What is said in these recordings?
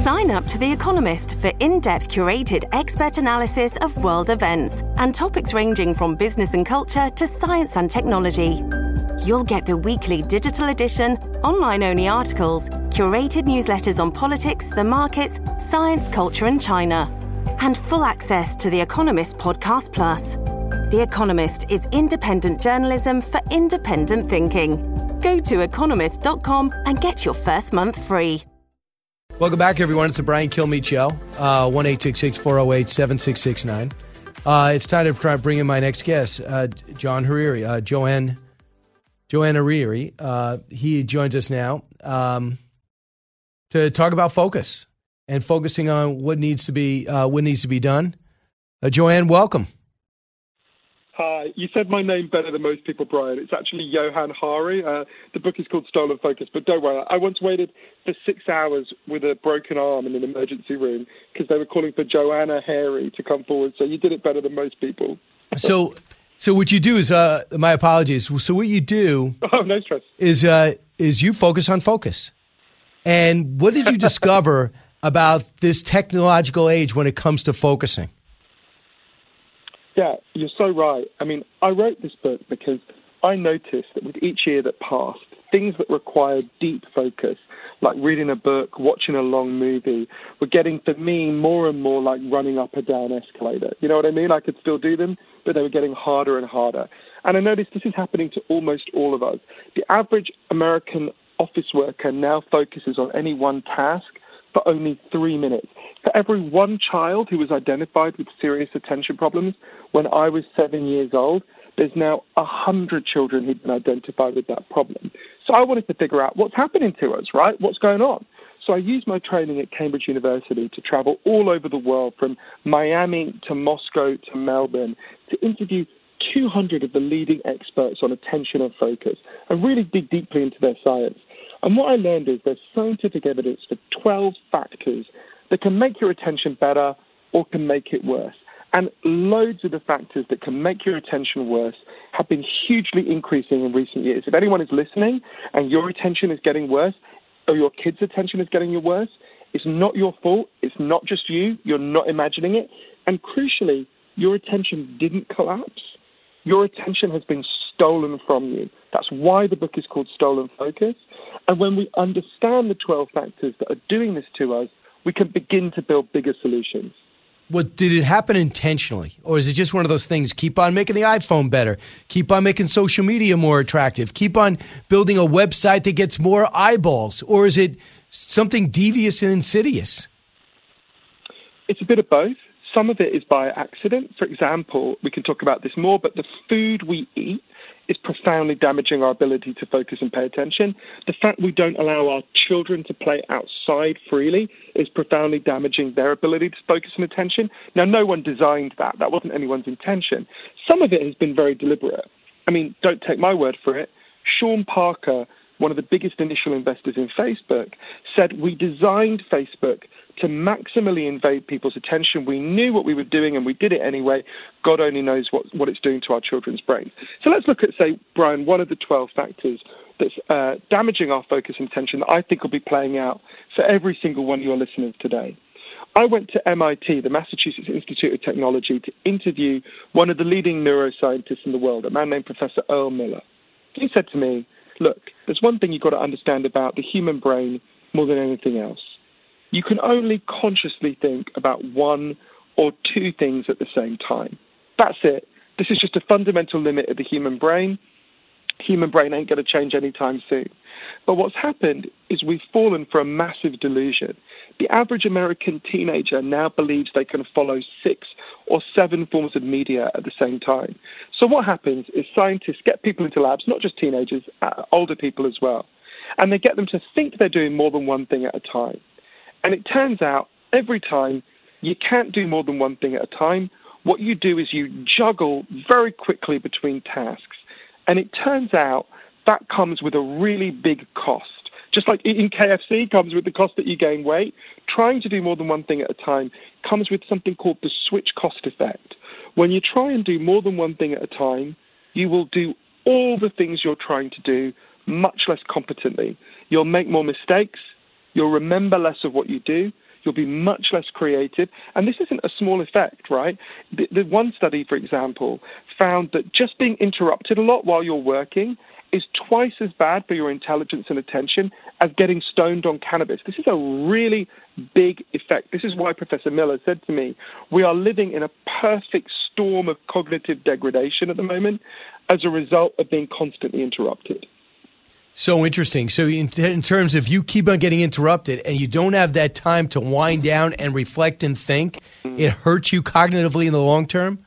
Sign up to The Economist for in-depth curated expert analysis of world events and topics ranging from business and culture to science and technology. You'll get the weekly digital edition, online-only articles, curated newsletters on politics, the markets, science, culture and China, and full access to The Economist Podcast Plus. The Economist is independent journalism for independent thinking. Go to economist.com and get your first month free. Welcome back, everyone. It's the Brian Kilmeade Show, 1-866-408-7669. It's time to try to bring in my next guest, John Hariri, Joanne Hariri. He joins us now to talk about focus and focusing on what needs to be done. Joanne, welcome. Hi. You said my name better than most people, Brian. It's actually Johan Hari. The book is called Stolen Focus, but don't worry. I once waited for 6 hours with a broken arm in an emergency room because they were calling for Joanna Hari to come forward. So you did it better than most people. So what you do is, my apologies. So what you do no stress. is you focus on focus. And what did you discover about this technological age when it comes to focusing? Yeah, you're so right. I mean, I wrote this book because I noticed that with each year that passed, things that required deep focus, like reading a book, watching a long movie, were getting, for me, more and more like running up a down escalator. You know what I mean? I could still do them, but they were getting harder and harder. And I noticed this is happening to almost all of us. The average American office worker now focuses on any one task for only 3 minutes. For every one child who was identified with serious attention problems when I was 7 years old, there's now 100 children who've been identified with that problem. So I wanted to figure out what's happening to us, right? What's going on? So I used my training at Cambridge University to travel all over the world, from Miami to Moscow to Melbourne, to interview 200 of the leading experts on attention and focus and really dig deeply into their science. And what I learned is there's scientific evidence for 12 factors that can make your attention better or can make it worse. And loads of the factors that can make your attention worse have been hugely increasing in recent years. If anyone is listening and your attention is getting worse, or your kids' attention is getting worse, it's not your fault. It's not just you. You're not imagining it. And crucially, your attention didn't collapse. Your attention has been stolen from you. That's why the book is called Stolen Focus. And when we understand the 12 factors that are doing this to us, we can begin to build bigger solutions. What did it happen intentionally? Or is it just one of those things, keep on making the iPhone better, keep on making social media more attractive, keep on building a website that gets more eyeballs? Or is it something devious and insidious? It's a bit of both. Some of it is by accident. For example, we can talk about this more, but the food we eat is profoundly damaging our ability to focus and pay attention. The fact we don't allow our children to play outside freely is profoundly damaging their ability to focus and attention. Now, no one designed that. That wasn't anyone's intention. Some of it has been very deliberate. I mean, don't take my word for it. Sean Parker, one of the biggest initial investors in Facebook, said we designed Facebook to maximally invade people's attention. We knew what we were doing and we did it anyway. God only knows what it's doing to our children's brains. So let's look at, say, Brian, one of the 12 factors that's damaging our focus and attention that I think will be playing out for every single one of your listeners today. I went to MIT, the Massachusetts Institute of Technology, to interview one of the leading neuroscientists in the world, a man named Professor Earl Miller. He said to me, look, there's one thing you've got to understand about the human brain more than anything else. You can only consciously think about one or two things at the same time. That's it. This is just a fundamental limit of the human brain. Human brain ain't going to change anytime soon. But what's happened is we've fallen for a massive delusion. The average American teenager now believes they can follow 6 or 7 forms of media at the same time. So what happens is scientists get people into labs, not just teenagers, older people as well, and they get them to think they're doing more than one thing at a time. And it turns out every time you can't do more than one thing at a time. What you do is you juggle very quickly between tasks. And it turns out that comes with a really big cost. Just like eating KFC comes with the cost that you gain weight, trying to do more than one thing at a time comes with something called the switch cost effect. When you try and do more than one thing at a time, you will do all the things you're trying to do much less competently. You'll make more mistakes. You'll remember less of what you do. You'll be much less creative. And this isn't a small effect, right? The one study, for example, found that just being interrupted a lot while you're working is twice as bad for your intelligence and attention as getting stoned on cannabis. This is a really big effect. This is why Professor Miller said to me, we are living in a perfect storm of cognitive degradation at the moment as a result of being constantly interrupted. So interesting. So in terms of you keep on getting interrupted and you don't have that time to wind down and reflect and think, it hurts you cognitively in the long term?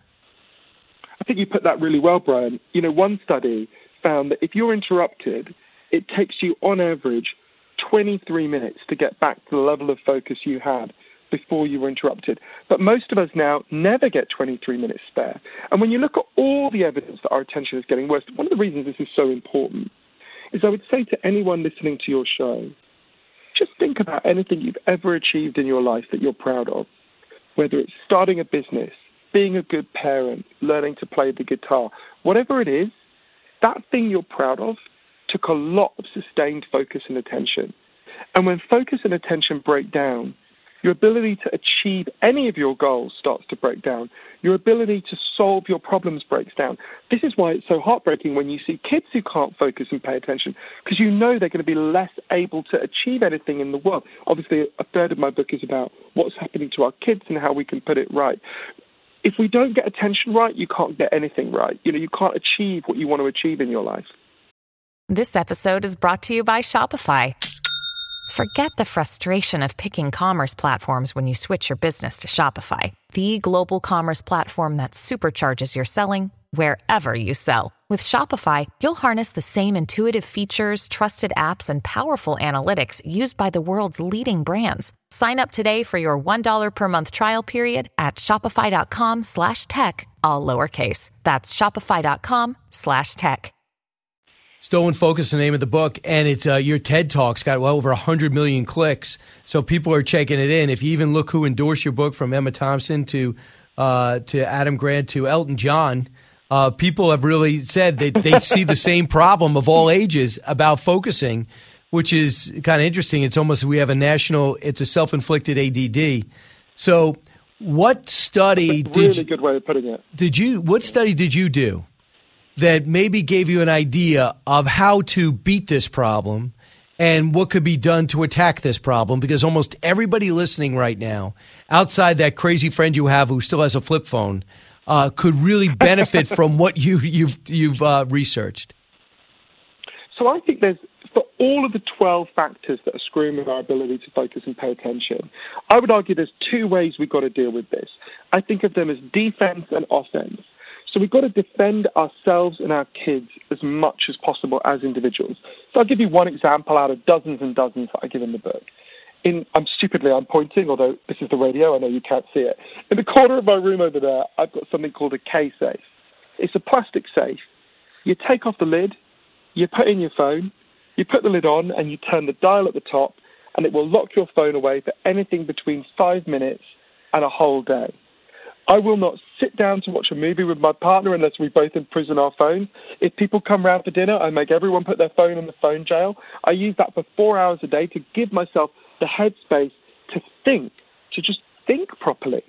I think you put that really well, Brian. You know, one study found that if you're interrupted, it takes you on average 23 minutes to get back to the level of focus you had before you were interrupted. But most of us now never get 23 minutes spare. And when you look at all the evidence that our attention is getting worse, one of the reasons this is so important is I would say to anyone listening to your show, just think about anything you've ever achieved in your life that you're proud of, whether it's starting a business, being a good parent, learning to play the guitar, whatever it is, that thing you're proud of took a lot of sustained focus and attention. And when focus and attention break down, your ability to achieve any of your goals starts to break down. Your ability to solve your problems breaks down. This is why it's so heartbreaking when you see kids who can't focus and pay attention, because you know they're going to be less able to achieve anything in the world. Obviously, a third of my book is about what's happening to our kids and how we can put it right. If we don't get attention right, you can't get anything right. You know, you can't achieve what you want to achieve in your life. This episode is brought to you by Shopify. Forget the frustration of picking commerce platforms when you switch your business to Shopify, the global commerce platform that supercharges your selling wherever you sell. With Shopify, you'll harness the same intuitive features, trusted apps, and powerful analytics used by the world's leading brands. Sign up today for your $1 per month trial period at shopify.com/tech, all lowercase. That's shopify.com/tech. Stolen Focus is the name of the book, and it's your TED Talk's got well over 100 million clicks, so people are checking it in. If you even look who endorsed your book, from Emma Thompson to Adam Grant to Elton John, people have really said that they see the same problem of all ages about focusing, which is kind of interesting. It's almost we have it's a self-inflicted ADD. So what study really good way of putting it. What study did you do that maybe gave you an idea of how to beat this problem and what could be done to attack this problem? Because almost everybody listening right now, outside that crazy friend you have who still has a flip phone, could really benefit from what you've researched. So I think for all of the 12 factors that are screwing with our ability to focus and pay attention, I would argue there's two ways we've got to deal with this. I think of them as defense and offense. So we've got to defend ourselves and our kids as much as possible as individuals. So I'll give you one example out of dozens and dozens that I give in the book. I'm pointing, although this is the radio, I know you can't see it. In the corner of my room over there, I've got something called a K-safe. It's a plastic safe. You take off the lid, you put in your phone, you put the lid on, and you turn the dial at the top, and it will lock your phone away for anything between 5 minutes and a whole day. I will not sit down to watch a movie with my partner unless we both imprison our phones. If people come round for dinner, I make everyone put their phone in the phone jail. I use that for 4 hours a day to give myself the headspace to just think properly.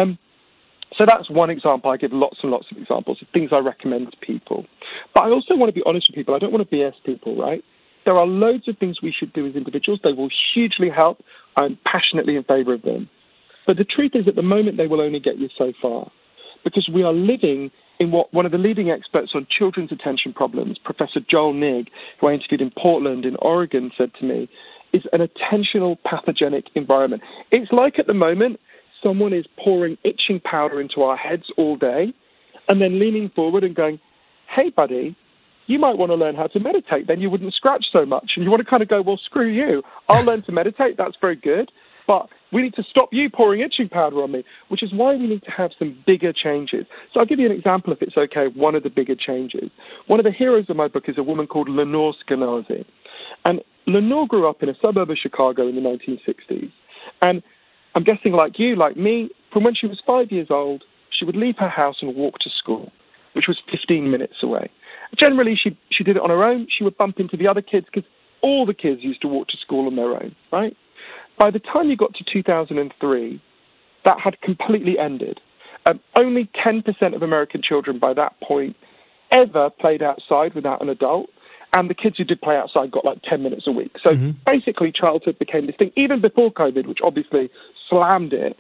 So that's one example. I give lots and lots of examples of things I recommend to people. But I also want to be honest with people. I don't want to BS people, right? There are loads of things we should do as individuals. They will hugely help. I'm passionately in favor of them. But the truth is, at the moment, they will only get you so far, because we are living in what one of the leading experts on children's attention problems, Professor Joel Nigg, who I interviewed in Portland in Oregon, said to me, is an attentional pathogenic environment. It's like at the moment, someone is pouring itching powder into our heads all day and then leaning forward and going, hey, buddy, you might want to learn how to meditate. Then you wouldn't scratch so much. And you want to kind of go, well, screw you. I'll learn to meditate. That's very good. But we need to stop you pouring itching powder on me, which is why we need to have some bigger changes. So I'll give you an example, if it's okay, of one of the bigger changes. One of the heroes of my book is a woman called Lenore Skenazy. And Lenore grew up in a suburb of Chicago in the 1960s. And I'm guessing like you, like me, from when she was 5 years old, she would leave her house and walk to school, which was 15 minutes away. Generally, she did it on her own. She would bump into the other kids because all the kids used to walk to school on their own, right? By the time you got to 2003, that had completely ended. Only 10% of American children by that point ever played outside without an adult. And the kids who did play outside got like 10 minutes a week. So basically childhood became this thing, even before COVID, which obviously slammed it.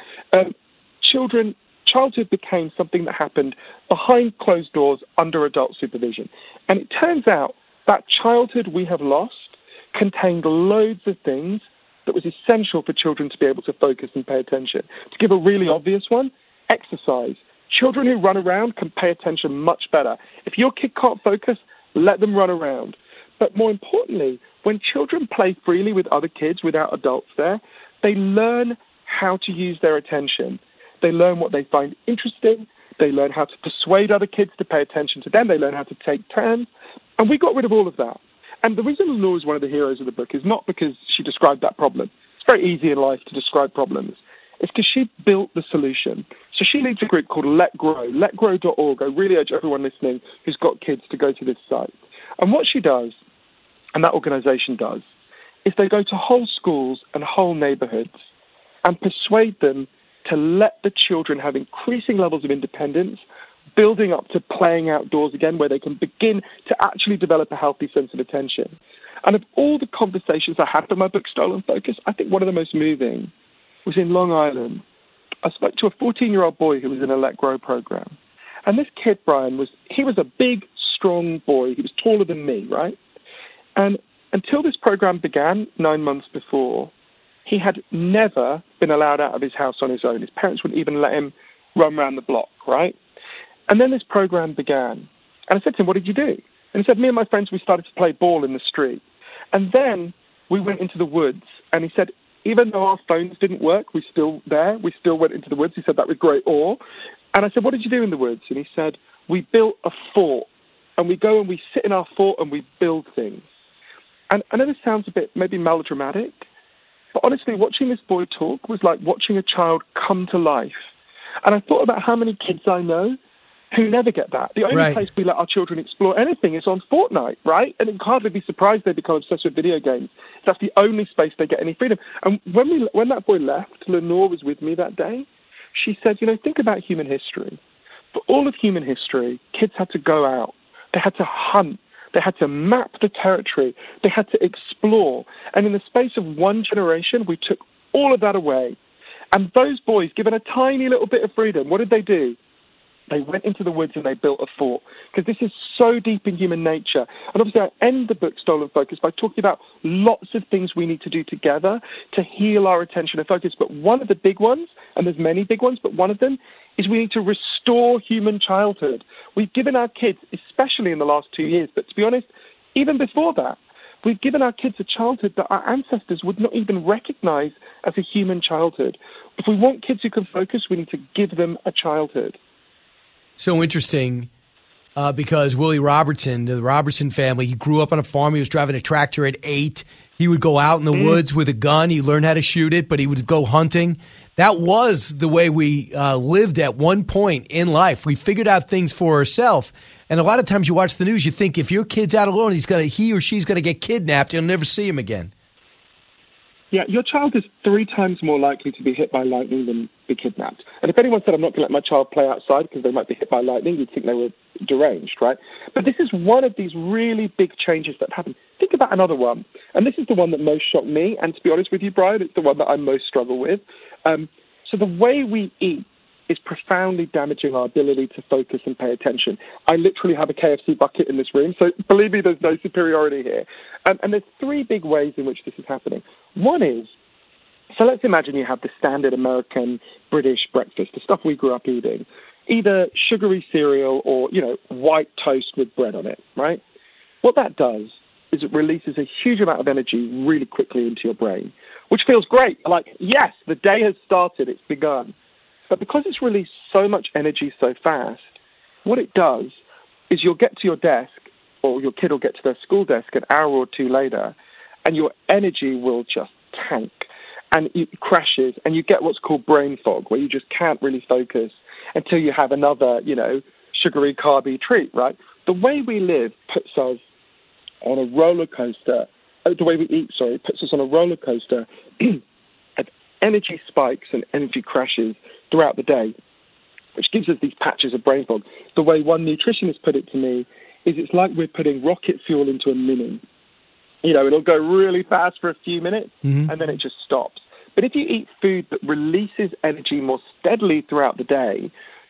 Childhood became something that happened behind closed doors under adult supervision. And it turns out that childhood we have lost contained loads of things that was essential for children to be able to focus and pay attention. To give a really obvious one, exercise. Children who run around can pay attention much better. If your kid can't focus, let them run around. But more importantly, when children play freely with other kids without adults there, they learn how to use their attention. They learn what they find interesting. They learn how to persuade other kids to pay attention to them. They learn how to take turns. And we got rid of all of that. And the reason Lenore is one of the heroes of the book is not because she described that problem. It's very easy in life to describe problems. It's because she built the solution. So she leads a group called Let Grow, letgrow.org. I really urge everyone listening who's got kids to go to this site. And what she does, and that organization does, is they go to whole schools and whole neighborhoods and persuade them to let the children have increasing levels of independence, building up to playing outdoors again, where they can begin to actually develop a healthy sense of attention. And of all the conversations I had for my book, Stolen Focus, I think one of the most moving was in Long Island. I spoke to a 14-year-old boy who was in a Let Grow program. And this kid, Brian, was a big, strong boy. He was taller than me, right? And until this program began 9 months before, he had never been allowed out of his house on his own. His parents wouldn't even let him run around the block, right? And then this program began. And I said to him, what did you do? And he said, me and my friends, we started to play ball in the street. And then we went into the woods. And he said, even though our phones didn't work, we still went into the woods. He said that with great awe. And I said, what did you do in the woods? And he said, we built a fort. And we go and we sit in our fort and we build things. And I know this sounds a bit maybe melodramatic, but honestly, watching this boy talk was like watching a child come to life. And I thought about how many kids I know who never get that. The only place we let our children explore anything is on Fortnite, right? And it can hardly be surprised they become obsessed with video games. That's the only space they get any freedom. And when that boy left, Lenore was with me that day. She said, think about human history. For all of human history, kids had to go out. They had to hunt. They had to map the territory. They had to explore. And in the space of one generation, we took all of that away. And those boys, given a tiny little bit of freedom, what did they do? They went into the woods and they built a fort, because this is so deep in human nature. And obviously I end the book Stolen Focus by talking about lots of things we need to do together to heal our attention and focus. But one of the big ones, and there's many big ones, but one of them is we need to restore human childhood. We've given our kids, especially in the last 2 years, but to be honest, even before that, we've given our kids a childhood that our ancestors would not even recognize as a human childhood. If we want kids who can focus, we need to give them a childhood. So interesting, because Willie Robertson, the Robertson family, he grew up on a farm. He was driving a tractor at 8. He would go out in the woods with a gun. He learned how to shoot it, but he would go hunting. That was the way we lived at one point in life. We figured out things for ourselves. And a lot of times you watch the news, you think if your kid's out alone, he or she's going to get kidnapped. You'll never see him again. Yeah, your child is 3 times more likely to be hit by lightning than be kidnapped. And if anyone said, I'm not going to let my child play outside because they might be hit by lightning, you'd think they were deranged, right? But this is one of these really big changes that happen. Think about another one. And this is the one that most shocked me. And to be honest with you, Brian, it's the one that I most struggle with. So the way we eat is profoundly damaging our ability to focus and pay attention. I literally have a KFC bucket in this room, so believe me, there's no superiority here. And there's 3 big ways in which this is happening. One is, so let's imagine you have the standard American, British breakfast, the stuff we grew up eating, either sugary cereal or, white toast with bread on it, right? What that does is it releases a huge amount of energy really quickly into your brain, which feels great. Like, yes, the day has started, it's begun. But because it's released so much energy so fast, what it does is you'll get to your desk, or your kid will get to their school desk an hour or 2 later, and your energy will just tank, and it crashes, and you get what's called brain fog, where you just can't really focus until you have another, sugary, carby treat, right? The way we live puts us on a roller coaster. The way we eat, puts us on a roller coaster energy spikes and energy crashes throughout the day, which gives us these patches of brain fog. The way one nutritionist put it to me is it's like we're putting rocket fuel into a Mini. You know, it'll go really fast for a few minutes, and then it just stops. But if you eat food that releases energy more steadily throughout the day,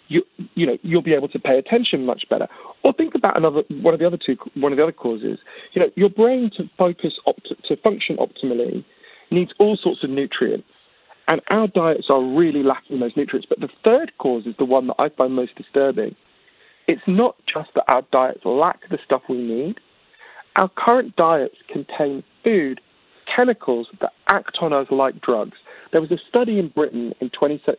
you'll be able to pay attention much better. Or think about one of the other causes. You know, your brain to function optimally needs all sorts of nutrients, and our diets are really lacking those nutrients. But the third cause is the one that I find most disturbing. It's not just that our diets lack the stuff we need. Our current diets contain food, chemicals that act on us like drugs. There was a study in Britain in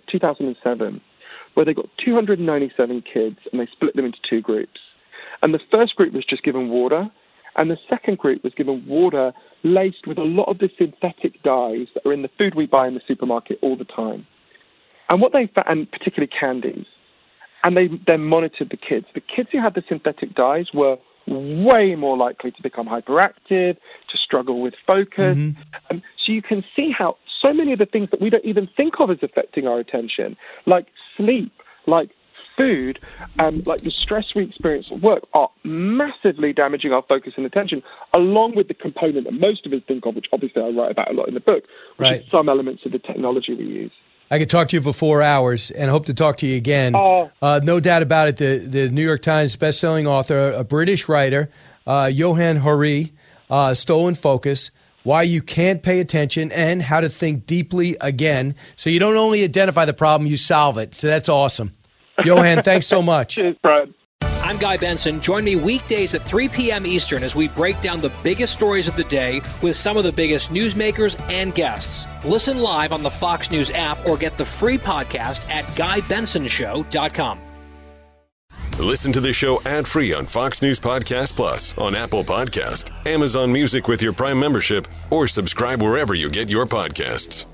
2007 where they got 297 kids and they split them into two groups. And the first group was just given water, and the second group was given water laced with a lot of the synthetic dyes that are in the food we buy in the supermarket all the time. And what they found, and particularly candies, and they then monitored the kids. The kids who had the synthetic dyes were way more likely to become hyperactive, to struggle with focus. So you can see how so many of the things that we don't even think of as affecting our attention, like sleep, like food, like the stress we experience at work, are massively damaging our focus and attention, along with the component that most of us think of, which obviously I write about a lot in the book, which is some elements of the technology we use. I could talk to you for 4 hours, and hope to talk to you again. No doubt about it. The New York Times bestselling author, a British writer, Johann Hari, Stolen Focus, Why You Can't Pay Attention, and How to Think Deeply Again. So you don't only identify the problem, you solve it. So that's awesome. Johann, thanks so much. Cheers, Brian. I'm Guy Benson. Join me weekdays at 3 p.m. Eastern as we break down the biggest stories of the day with some of the biggest newsmakers and guests. Listen live on the Fox News app or get the free podcast at GuyBensonShow.com. Listen to the show ad-free on Fox News Podcast Plus, on Apple Podcast, Amazon Music with your Prime membership, or subscribe wherever you get your podcasts.